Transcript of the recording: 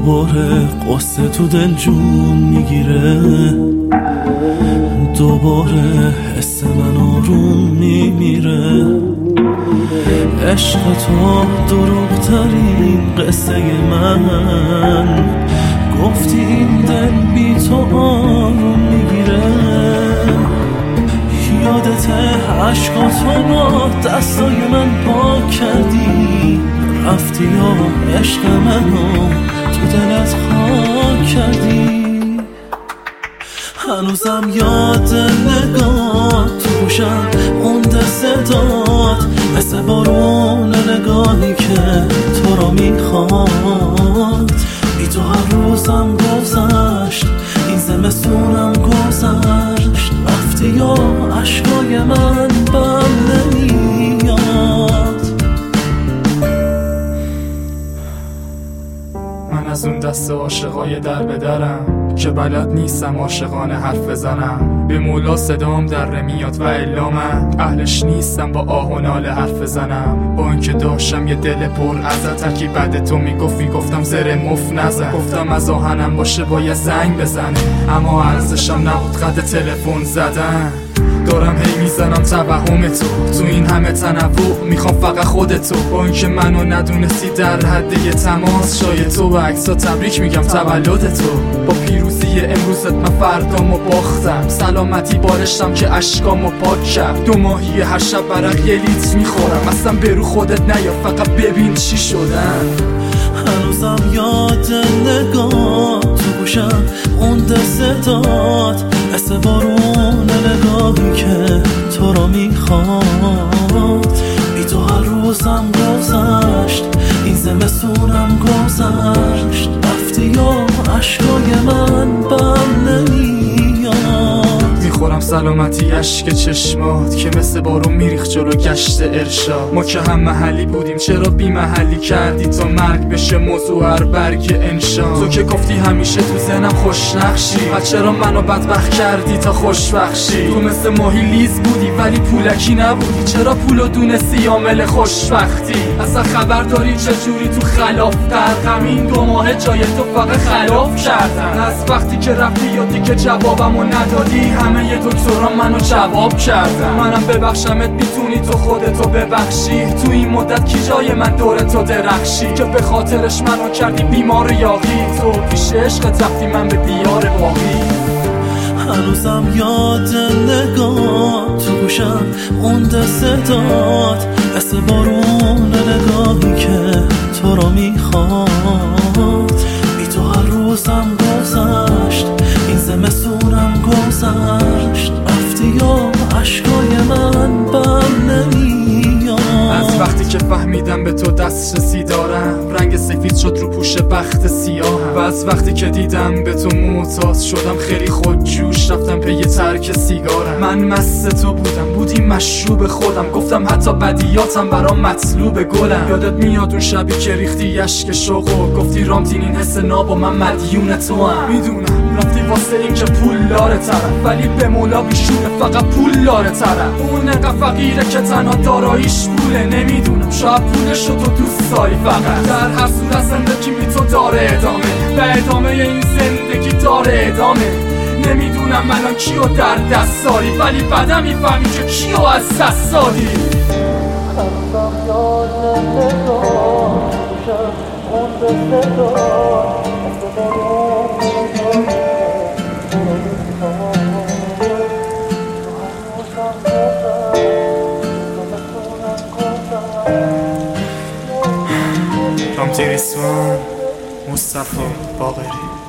دوباره قصه تو دل جون میگیره، دوباره حس من آروم میمیره. عشق تو دروغ ترین قصه من، گفتی این دل بی تو آروم میگیره. یادت عشقاتو با دستای من پاک کردی، رفتی و عشق منو تو دلت خاک کردی. هنوزم یاد نگاه تو گوشم مونده صدات، مثل بارون نگاهی که تو رو میخواد. بی تو هر روزم گذشت، این زمستونم گذشت، رفتی یا عشقای من بم نمیاد. من از اون دست عاشقای در به درم که بلد نیستم عاشقانه حرف بزنم. به مولا صدام در میاد و الا من اهلش نیستم با آه و ناله حرف بزنم. با اینکه داشتم یه دل پر ازت، هرکی بعد تو میگفتم زره مف نزن. گفتم از آهنم باشه باید زنگ بزنه، اما ارزشم نبود قد تلفن زدن. دارم هی میزنم توهم تو این همه تنوع، میخوام فقط خودتو. با اینکه منو ندونستی در حد یه تماس، شاید تو و عکسا تبریک میگم تولدتو. با پیروزی امروزت من فردامو باختم، سلامتی بارشتم که اشکامو پاک کرد. 2 ماهی هر شب برق یه لیتر میخورم، اصلا برو خودت نیا فقط ببین چی شدن. هنوزم یاد نگاه تو گوشم مونده صدات، مثل بارون نگاهی که تو رو میخواد. بی تو هر روزم گذشت، این زمستونم گذشت، رفتی یا عشقای من بم نمیاد. میخورم سلامتی اشک چشمات که مثل بارون میریخت جلو گشت ارشاد. ما که هم محلی بودیم چرا بی محلی کردی تا مرگ بشه موضوع هر برگ انشا. تو که گفتی همیشه تو ذهنم خوش نقشی، و چرا منو بدبخت کردی تا خوشبخشی. تو مثل ماهی لیز بودی ولی پولکی نبودی، چرا پولو دونستی عامل خوشبختی. اصلا خبر داری چجوری تو خلاف غرقم، این 2 ماه جای تو فقط خلاف کردن. از وقتی که رفتی یادی که جوابمو ندادی، همه یه دکترا منو جواب کردن. منم ببخشمت میتونی تو خودتو ببخشی، تو این مدت کی جای من دور تو درخشی که به خاطرش منو کردی بیمار یاغی. تو پیش عشقت رفتی من به دیار باقی. هنوزم یاد نگاه تو گوشم مونده صدات، مثل بارون نگاهی که تو رو میخواد. بی تو هر روزم گذشت، این زمستونم گذشت، رفتی یا عشقای من بم نمیاد. از وقتی که فهمیدم به تو دسترسی دارم، رنگ سفید شد رو پوش بخت سیاهم. و از وقتی که دیدم به تو معتاد شدم، خیلی خودجوش رفتم پی ترک سیگارم. من مست تو بودی مشروب خودم، گفتم حتی بدیاتم برام مطلوب گلم. یادت میاد اون شبی که ریختی اشک شوق، گفتی رامتین این حس ناب و من مدیون تو هم. میدونم رفتی واسه این که پول داره طرف، ولی به مولا بیشونه فقط پول داره طرف. اون انقدر فقیره که تنها داراییش پوله، نمیدونم شاید پولشو تو دوست داری فقط. در هر صورت زندگی بی تو داره ادامه، و ادامه این زندگی داره ادامه. نمیدونم الان کیو در دست داری، ولی بعدا میفهمی که کیو از دست دادی. هنوزم یاد نگاه گوشم مونده صدات، مثل بارون رامتین ریسوان، مصطفی باقری.